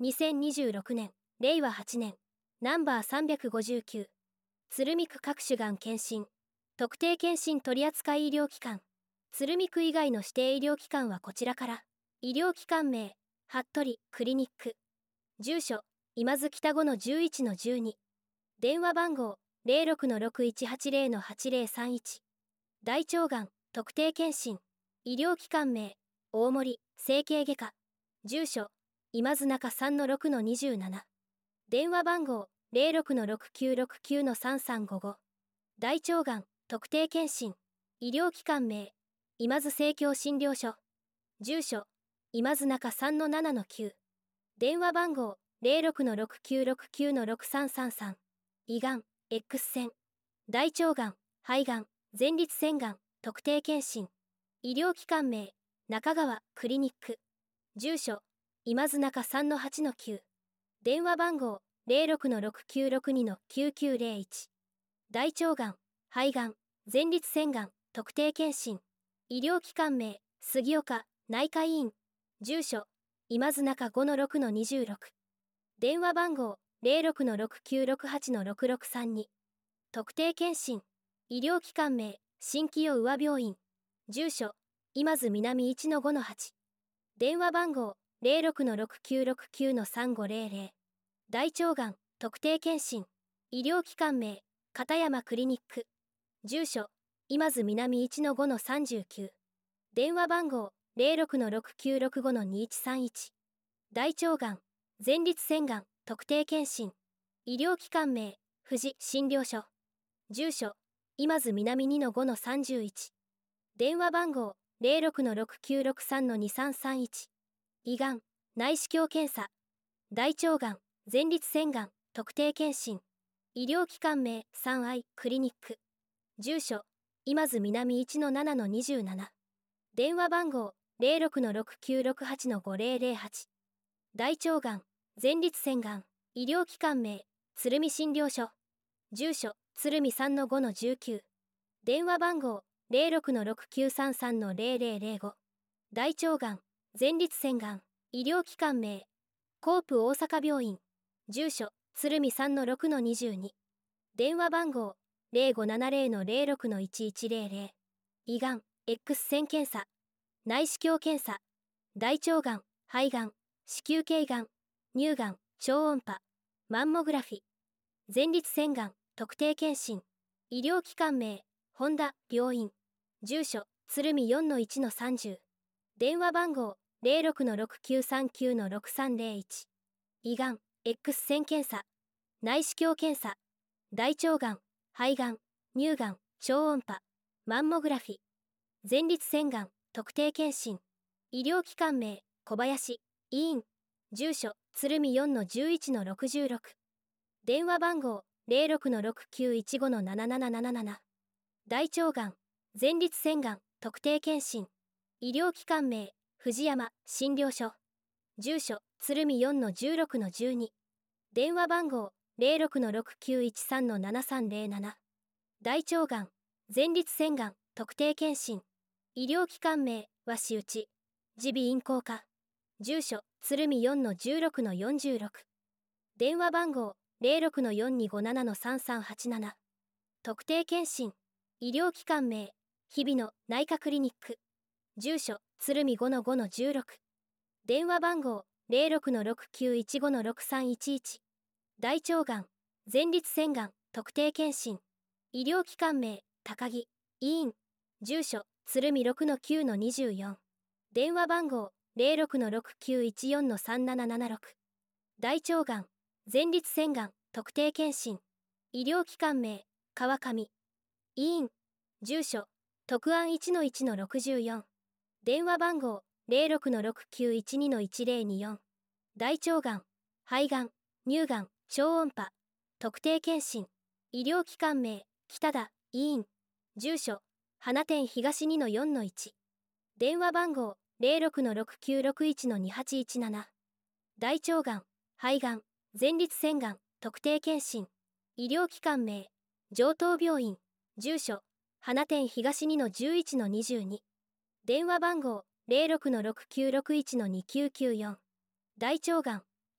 2026年、令和8年、ナンバー359、鶴見区各種がん検診、特定健診取扱医療機関、鶴見区以外の指定医療機関はこちらから。医療機関名、服部クリニック。住所、今津北5の11の12。電話番号、06-6180-8031。大腸がん、特定健診。医療機関名、大森、整形外科。住所、今津中3の6の27。電話番号、06-6969-3355。大腸がん、特定健診。医療機関名、今津生協診療所。住所、今津中3の7の9。電話番号、06-6969-6333。胃がん、X 線。大腸がん、肺がん、前立腺がん、特定健診。医療機関名、中川クリニック。住所、今津中3の8の9。電話番号、06-6962-9901。大腸がん、肺がん、前立腺がん、特定健診。医療機関名、杉岡内科医院。住所、今津中5の6の26。電話番号、06-6968-6632。特定健診。医療機関名、新清宇和病院。住所、今津南1の5の8。電話番号、06-6969-3500。大腸がん、特定健診。医療機関名、片山クリニック。住所、今津南1の5の39。電話番号、06-6965-2131。大腸がん、前立腺がん、特定健診。医療機関名、富士診療所。住所、今津南2の5の31。電話番号、06-6963-2331。胃がん、内視鏡検査。大腸がん、前立腺がん、特定健診。医療機関名、三愛クリニック。住所、今津南1の7の27。電話番号、06-6968-5008。大腸がん、前立腺がん、医療機関名、鶴見診療所。住所、鶴見3の5の19。電話番号、06-6933-0005。大腸がん、前立腺がん、医療機関名、コープ大阪病院。住所、鶴見3の6の22。電話番号、0570-06-1100。胃がん、X 線検査。内視鏡検査。大腸がん、肺がん、子宮頸がん、乳がん、超音波。マンモグラフィ。前立腺がん、特定健診。医療機関名、本田病院。住所、鶴見4の1の30。電話番号、06-6939-6301。胃がん、X 線検査。内視鏡検査。大腸がん、肺がん、乳がん、超音波。マンモグラフィ。前立腺がん、特定健診。医療機関名、小林医院。住所、鶴見4の11の66。電話番号、06-6915-7777。大腸がん、前立腺がん、特定健診。医療機関名、藤山診療所。住所、鶴見4の16の12。電話番号、06-6913-7307。大腸がん、前立腺がん、特定健診。医療機関名、鷲内耳鼻咽喉科。住所、鶴見4の16の46。電話番号、06-4257-3387。特定健診。医療機関名、日比野内科クリニック。住所、鶴見5の5の16。電話番号、06-6915-6311。大腸がん、前立腺がん、特定健診。医療機関名、高木医院。住所、鶴見6の9の24。電話番号、06-6914-3776。大腸がん、前立腺がん、特定健診。医療機関名、川上医院。住所、徳安1の1の64。電話番号、06-6912-1024。大腸がん、肺がん、乳がん、超音波。特定健診。医療機関名、北田医院。住所、花店東2の4の1。電話番号、06-6961-2817。大腸がん、肺がん、前立腺がん、特定健診。医療機関名、城東病院。住所、花店東2の11の22。電話番号、06-6961-2994。大腸がん、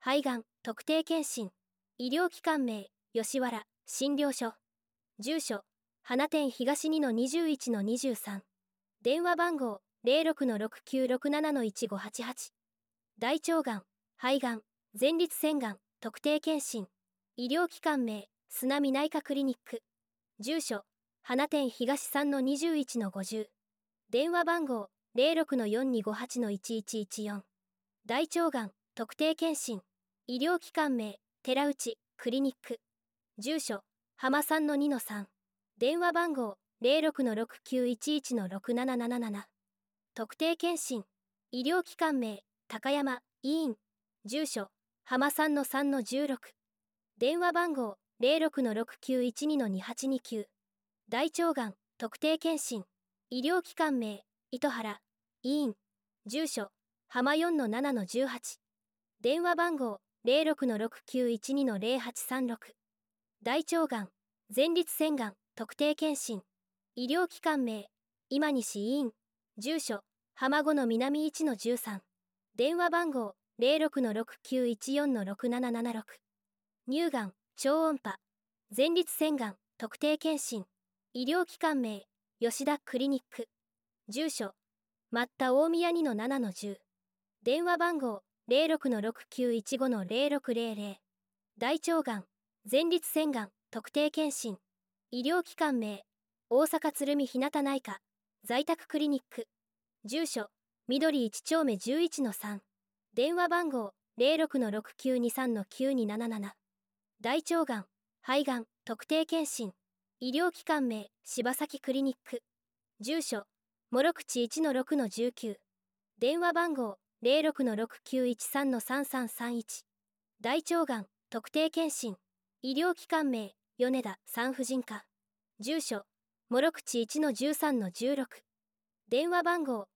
肺がん特定健診。医療機関名吉原診療所。住所花店東2-21-23。電話番号06-6967-1588。大腸がん肺がん前立腺がん特定健診。医療機関名砂見内科クリニック。住所花店東3-21-50。電話番号06-4258-1114。大腸がん特定健診。医療機関名寺内クリニック。住所浜3-2-3。電話番号06-6911-6777。特定健診。医療機関名高山医院。住所浜3-3-16。電話番号06-6912-2829。大腸がん特定健診。医療機関名糸原医院。住所浜4-7-18。電話番号06-6912-0836。大腸がん前立腺がん特定健診。医療機関名今西医院。住所浜5-南1-13。電話番号06-6914-6776。乳がん超音波前立腺がん特定健診。医療機関名吉田クリニック。住所松田大宮2-7-10。電話番号06-6915-0600。大腸がん前立腺がん特定健診。医療機関名大阪鶴見日向内科在宅クリニック。住所緑1丁目11-3。電話番号06-6923-9277。大腸がん肺がん特定健診。医療機関名柴崎クリニック。住所諸口1-6-19。電話番号06-6913-3331。大腸がん特定健診。医療機関名米田産婦人科。住所諸口1-13-16。電話番号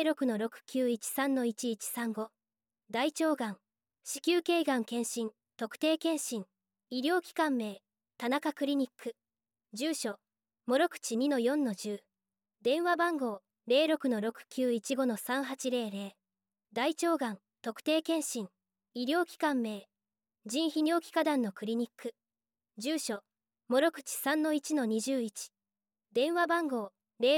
06-6913-1135。大腸がん子宮頸がん検診特定健診。医療機関名田中クリニック。住所諸口2-4-10。電話番号06-6915-3800。大腸がん特定健診。医療機関名腎泌尿器科団のクリニック。住所諸口3-1-21。電話番号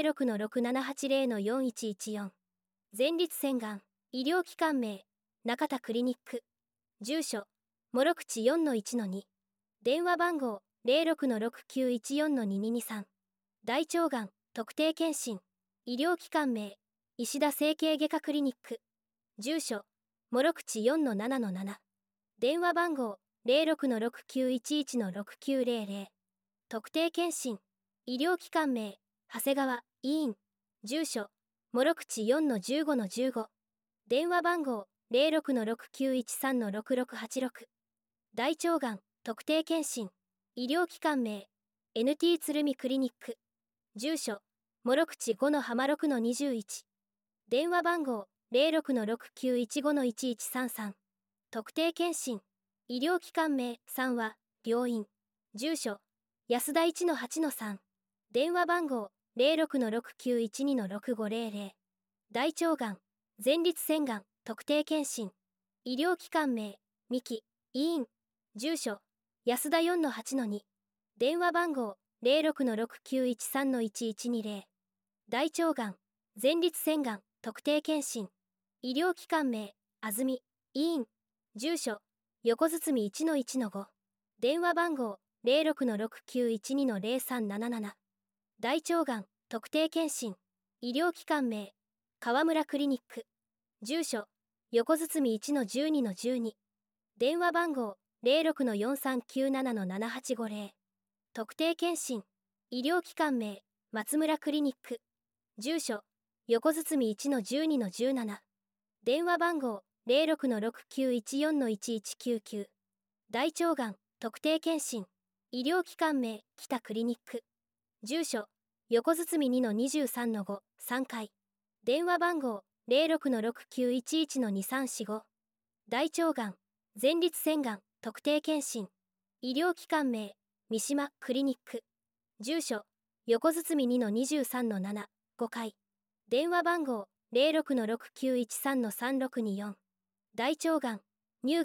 06-6780-4114。前立腺がん医療機関名中田クリニック。住所諸口4-1-2。電話番号06-6914-2223。大腸がん特定健診。医療機関名石田整形外科クリニック。住所諸口4-7-7。電話番号06-6911-6900。特定健診。医療機関名長谷川医院。住所諸口4-15-15。電話番号06-6913-6686。大腸がん特定健診。医療機関名 NT 鶴見クリニック。住所諸口5-浜6-21。電話番号06-6915-1133。特定健診。医療機関名3は病院。住所安田1-8-3。電話番号06-6912-6500。大腸がん前立腺がん特定健診。医療機関名三木医院。住所安田4-8-2。電話番号06-6913-1120。大腸がん前立腺がん特定健診。医療機関名安住医院。住所横堤1-1-5。電話番号06-6912-0377。大腸がん特定健診。医療機関名川村クリニック。住所横堤1-12-12。電話番号06-4397-7850。特定健診。医療機関名松村クリニック。住所横堤1-12-17。電話番号06-6914-1199。大腸がん特定健診。医療機関名北クリニック。住所横堤2-23-5、3階。電話番号06-6911-2345。大腸がん前立腺がん特定健診。医療機関名三島クリニック。住所横堤2-23-7、5階。電話番号06-6913-3624。大腸がん乳がん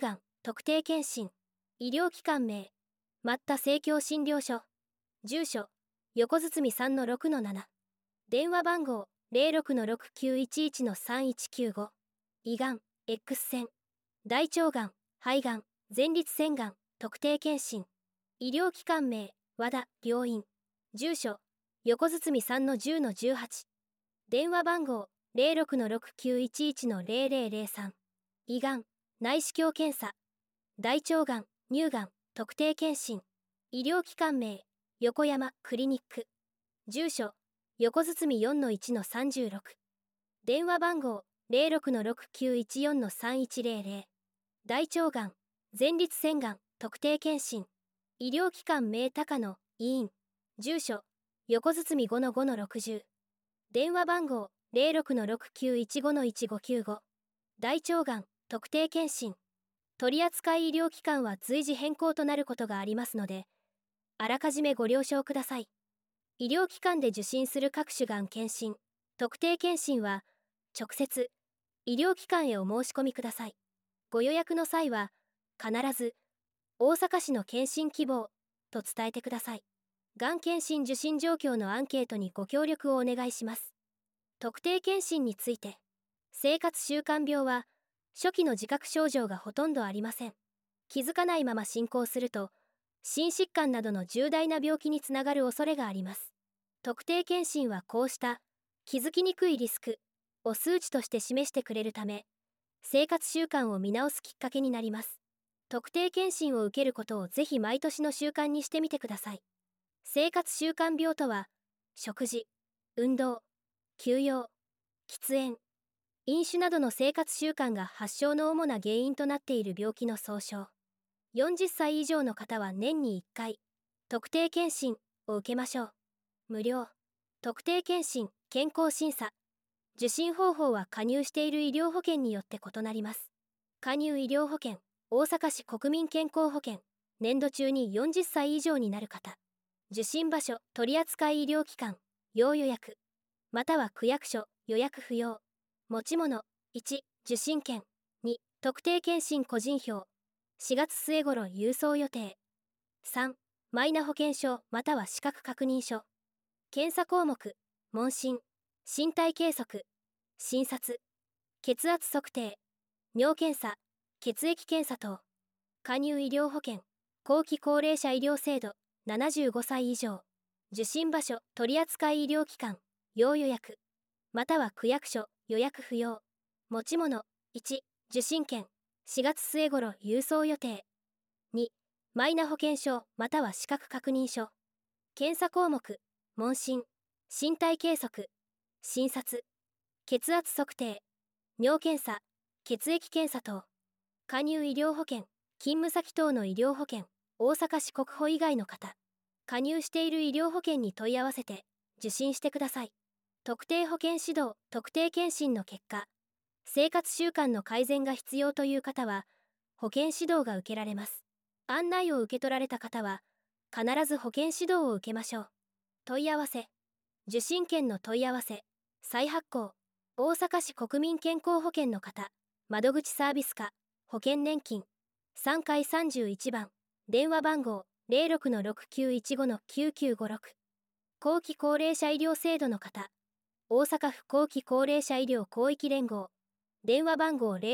特定健診。医療機関名、マッタ生協診療所。住所、横堤 3-6-7。電話番号、06-6911-3195。胃がん、X 線。大腸がん、肺がん、前立腺がん、特定健診。医療機関名、和田病院。住所、横堤 3-10-18。電話番号、06-6911-0003。胃がん、内視鏡検査。大腸がん、乳がん、特定健診。医療機関名、横山クリニック。住所、横堤 4-1-36。電話番号、06-6914-3100。大腸がん、前立腺がん、特定健診。医療機関名高野医院。住所、横堤 5-5-60。電話番号、06-6915-1595。大腸がん、特定健診。取扱医療機関は随時変更となることがありますので、あらかじめご了承ください。医療機関で受診する各種がん検診、特定健診は、直接、医療機関へお申し込みください。ご予約の際は、必ず、大阪市の検診希望と伝えてください。がん検診受診状況のアンケートにご協力をお願いします。特定健診について、生活習慣病は、初期の自覚症状がほとんどありません。気づかないまま進行すると、心疾患などの重大な病気につながる恐れがあります。特定健診はこうした気づきにくいリスクを数値として示してくれるため、生活習慣を見直すきっかけになります。特定健診を受けることをぜひ毎年の習慣にしてみてください。生活習慣病とは、食事、運動、休養、喫煙、飲酒などの生活習慣が発症の主な原因となっている病気の総称。40歳以上の方は年に1回、特定健診を受けましょう。無料。特定健診、健康審査。受診方法は加入している医療保険によって異なります。加入医療保険、大阪市国民健康保険、年度中に40歳以上になる方。受診場所、取扱医療機関、要予約。または区役所、予約不要。持ち物、1、受診券。2、特定健診個人票。4月末頃郵送予定。3、マイナ保険証または資格確認書。検査項目、問診、身体計測、診察、血圧測定、尿検査、血液検査等。加入医療保険、後期高齢者医療制度、75歳以上。受診場所、取扱医療機関、要予約。または区役所、予約不要。持ち物、1、受診券、4月末頃郵送予定。2、マイナ保険証または資格確認書。検査項目、問診、身体計測、診察、血圧測定、尿検査、血液検査等。加入医療保険、勤務先等の医療保険、大阪市国保以外の方。加入している医療保険に問い合わせて受診してください。特定保険指導、特定健診の結果、生活習慣の改善が必要という方は、保険指導が受けられます。案内を受け取られた方は、必ず保険指導を受けましょう。問い合わせ、受診券の問い合わせ、再発行、大阪市国民健康保険の方、窓口サービス課、保険年金、3階31番、電話番号、06-6915-9956。後期高齢者医療制度の方、大阪府後期高齢者医療広域連合、電話番号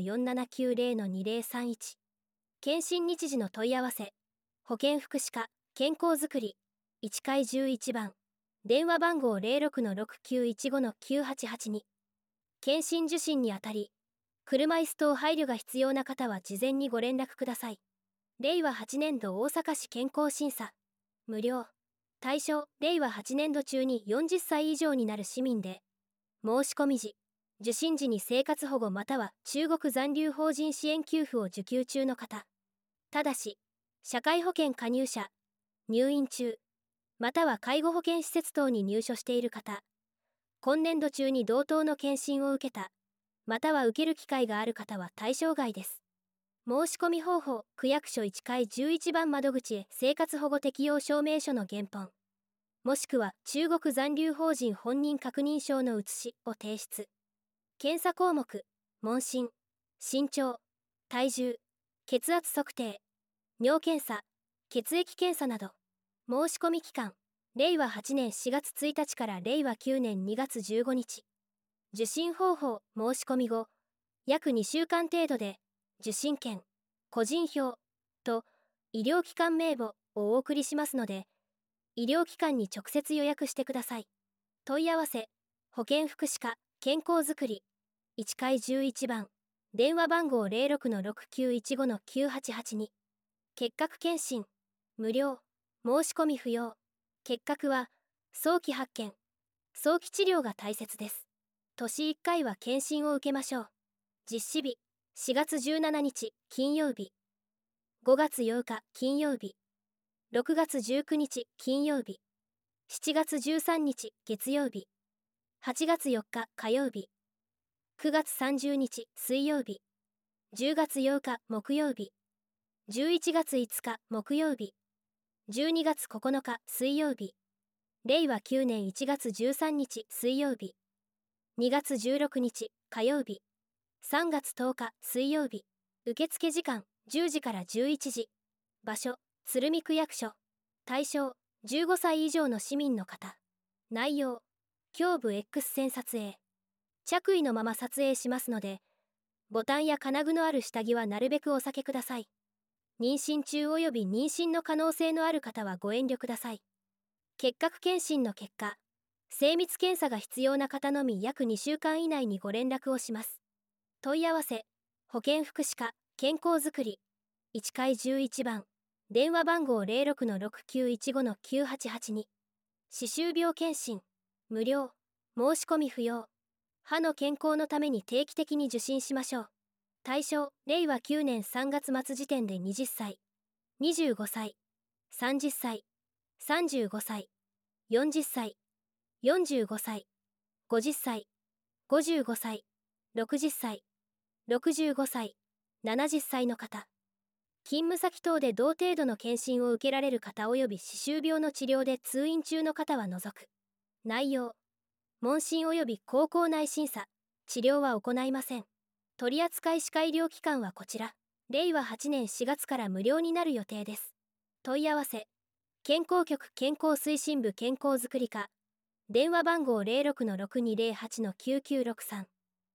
06-4790-2031。検診日時の問い合わせ、保健福祉課、健康づくり、1階11番、電話番号 06-6915-9882。検診受診にあたり、車椅子等配慮が必要な方は事前にご連絡ください。令和8年度大阪市健康審査、無料。対象、令和8年度中に40歳以上になる市民で、申し込み時、受診時に生活保護または中国残留邦人支援給付を受給中の方。ただし、社会保険加入者、入院中、または介護保険施設等に入所している方、今年度中に同等の検診を受けた、または受ける機会がある方は対象外です。申し込み方法、区役所1階11番窓口へ生活保護適用証明書の原本、もしくは中国残留邦人本人確認証の写しを提出。検査項目、問診、身長、体重、 血圧測定、尿検査、血液検査など。申し込み期間、令和8年4月1日から令和9年2月15日。受診方法、申し込み後、約2週間程度で、受診券、個人票と医療機関名簿をお送りしますので、医療機関に直接予約してください。問い合わせ、保健福祉課、健康づくり、1階11番、電話番号0691598882。結核検診、無料、申し込み不要。結核は、早期発見、早期治療が大切です。年1回は検診を受けましょう。実施日、4月17日、金曜日。5月8日、金曜日。6月19日、金曜日。7月13日、月曜日。8月4日、火曜日。9月30日、水曜日。10月8日、木曜日。11月5日、木曜日。12月9日、水曜日。令和9年1月13日、水曜日。2月16日、火曜日。3月10日、水曜日。受付時間、10時から11時。場所、鶴見区役所。対象、15歳以上の市民の方。内容、胸部 X 線撮影。着衣のまま撮影しますので、ボタンや金具のある下着はなるべくお避けください。妊娠中及び妊娠の可能性のある方はご遠慮ください。結核検診の結果、精密検査が必要な方のみ約2週間以内にご連絡をします。問い合わせ、保健福祉課、健康づくり、1階11番、電話番号066915-9882。歯周病検診、無料、申し込み不要。歯の健康のために定期的に受診しましょう。対象、令和9年3月末時点で20歳、25歳、30歳、35歳、40歳、45歳、50歳、55歳、60歳、65歳、70歳の方。勤務先等で同程度の検診を受けられる方及び歯周病の治療で通院中の方は除く。内容、問診及び口腔内審査、治療は行いません。取扱歯科医療機関はこちら。令和8年4月から無料になる予定です。問い合わせ、健康局健康推進部健康づくり課。電話番号06-6208-9963。